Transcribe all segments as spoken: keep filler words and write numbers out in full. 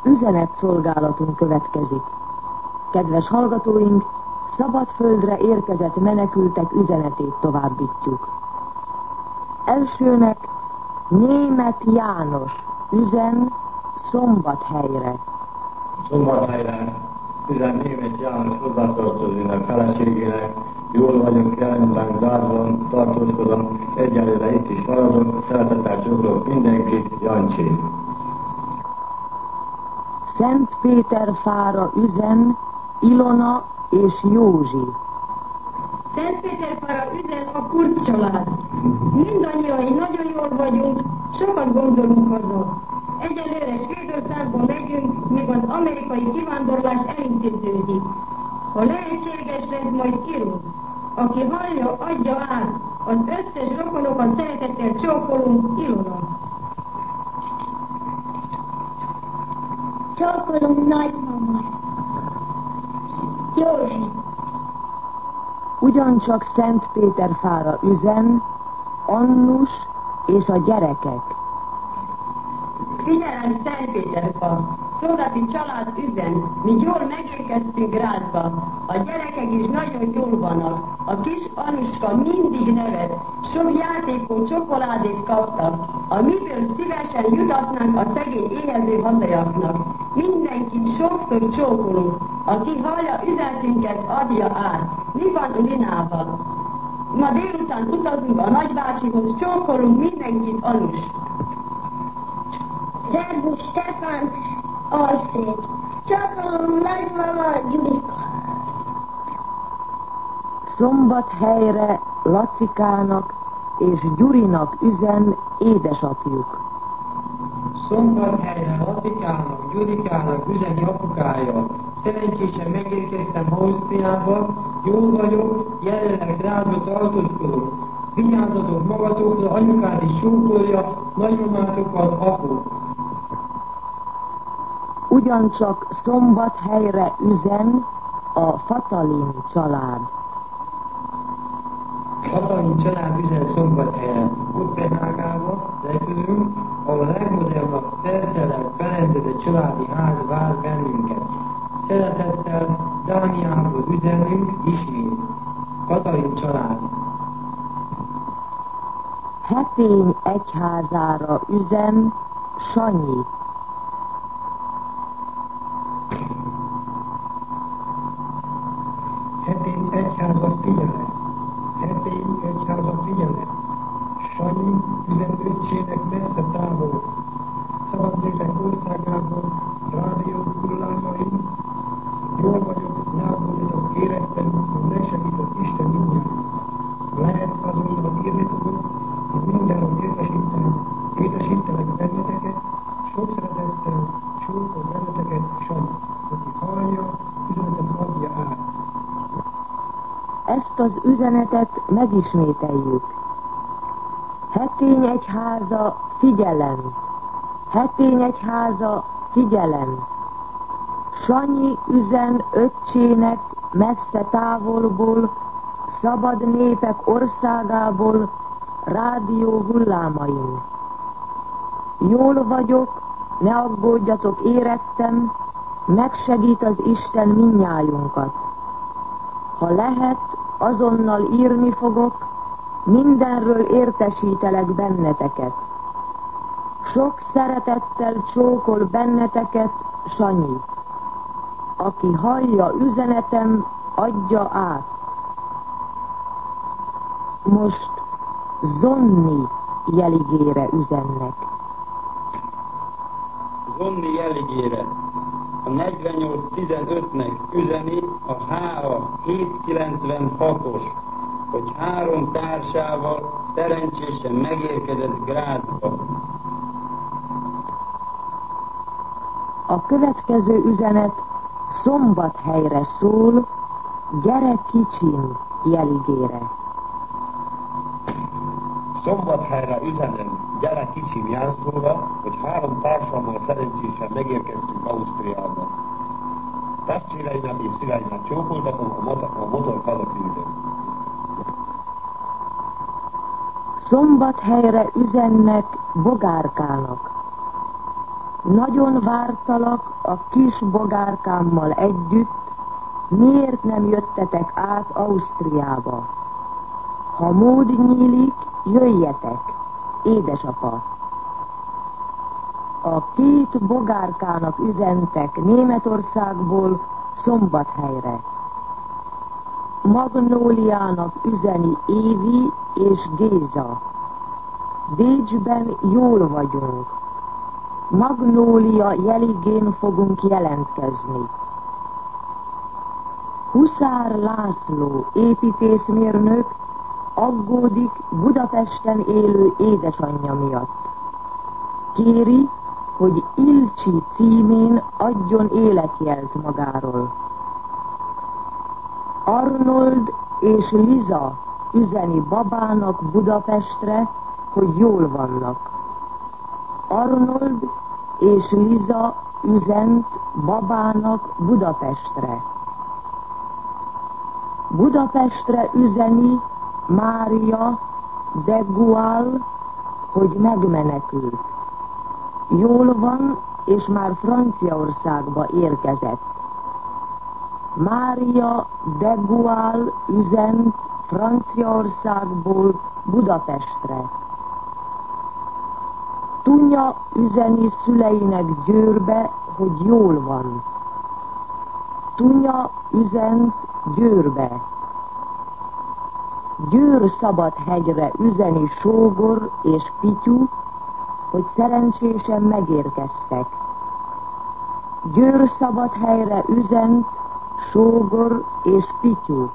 üzenetszolgálatunk következik. Kedves hallgatóink, Szabadföldre érkezett menekültek üzenetét továbbítjuk. Elsőnek Németh János üzen Szombathelyre. Szombathelyre üzen Németh János hozzátartozóinak, feleségének. Jól vagyok, jelenleg Zárdon tartózkodom, egyelőre itt is maradok, szeretettel csókolok mindenkit, Jancsi. Szentpéterfára üzen Ilona és Józsi. Szentpéterfára üzen a Kurz család. Mindannyian nagyon jól vagyunk, sokat gondolunk haza. Egyelőre Svédországba megyünk, míg az amerikai kivándorlás elintéződik. Ha lehetséges lesz, majd írunk. Aki hallja, adja át. Az összes rokonokat szeretettel csókolunk, Ilona. Csókolunk nagymama. Józsi. Ugyancsak Szentpéterfára üzen Annus és a gyerekek. Figyelem, Szentpéterfa! Szolgálati család üzen, mi jól megérkeztünk Grázba. A gyerekek is nagyon jól vannak. A kis Anuska mindig nevet. Sok játékot, csokoládét kaptak, amiből szívesen jutatnánk a szegény éhező hazajaknak. Mindenkit sokszor csókolunk. Aki hallja üzenetünket, adja át. Mi van Linával? Ma délután utazunk a nagybácsihoz, csókolunk mindenkit, Anus. Szerbusz Stefán, Alfred. Csókolom nagymama, Gyurika. Szombathelyre Lacikának és Gyurinak üzen édesapjuk. Szombathelyre Lacikának, Gyurikának üzeni apukája. Szerencsésen megérkeztem Ausztriába, jól vagyok, jelenleg Grázba tartózkodok. Vigyázzatok magatokra, anyukát is súkolja, nagymamátokat, apu. Ugyancsak Szombathelyre üzen a Fatalin család. Fatalin család üzen Szombathelyre. Kopenhágába repülünk, ahol a legmodernabb, szerszelek, berendezett családi ház vár bennünket. Szeretettel Dániából üzenünk ismét. Katalin család. Hetény egyházára üzen Sanyi. Hetény egyháza figyelem. Hetény egyháza figyelem. Sanyi üzen öccsének messze távol. Szabadlélek országából, rádió hullámain. Jól vagyok, lábódítok, érettem, hogy megsegített Isten mindjárt. Lehet azonnal írni tudok, hogy mindenről értesítem, értesítelek benneteket, sok szeretettel, csókol benneteket, Sanyi. Aki hallja, üzenetet adja át. Ezt az üzenetet megismételjük. Hetény egyháza, figyelem! Hetény egyháza, figyelem! Sanyi üzen öccsének messze távolból, szabad népek országából, rádió hullámain. Jól vagyok, ne aggódjatok, érettem, megsegít az Isten mindnyájunkat. Ha lehet, azonnal írni fogok, mindenről értesítelek benneteket. Sok szeretettel csókol benneteket, Sanyi. Aki hallja üzenetem, adja át. Most Zonni jeligére üzennek. Zonni jeligére. A negyvennyolc tizenötnek üzeni a há á hétszázkilencvenhatos, hogy három társával szerencsésen megérkezett Grázba. A következő üzenet Szombathelyre szól, gyere kicsim jeligére. Szombathelyre üzenem, gyere kicsim Jászlóra, hogy három társammal szerencsésen megérkeztünk Ausztriába. Testvéreimet és szüleimet csókoltatom, a motor, a motor hazaküldöm. Szombathelyre üzennek Bogárkának. Nagyon vártalak a kis bogárkámmal együtt, miért nem jöttetek át Ausztriába? Ha mód nyílik, jöjjetek, édesapa. A két bogárkának üzentek Németországból Szombathelyre. Magnóliának üzeni Évi és Géza. Bécsben jól vagyunk. Magnólia jeligén fogunk jelentkezni. Huszár László építészmérnök aggódik Budapesten élő édesanyja miatt. Kéri, hogy Ilcsi címén adjon életjelt magáról. Arnold és Liza üzeni babának Budapestre, hogy jól vannak. Arnold és Liza üzent babának Budapestre. Budapestre üzeni Mária de Gual, hogy megmenekült. Jól van, és már Franciaországba érkezett. Mária de Gual üzent Franciaországból Budapestre. Tunya üzeni szüleinek Győrbe, hogy jól van. Tunya üzent Győrbe. Győr-Szabadhegyre üzeni Sógor és Pityú, hogy szerencsésen megérkeztek. Győr-Szabadhelyre üzent Sógor és Pityú.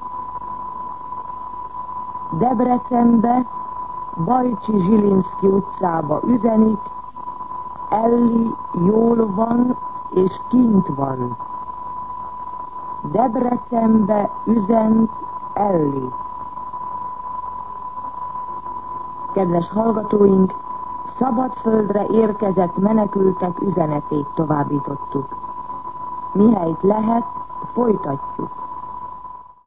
Debrecenbe, Bajcsi Zsilinszky utcába üzenik, Elli jól van és kint van. Debrecenbe üzent Elli. Kedves hallgatóink, Szabadföldre érkezett menekültek üzenetét továbbítottuk. Mihelyt lehet, folytatjuk.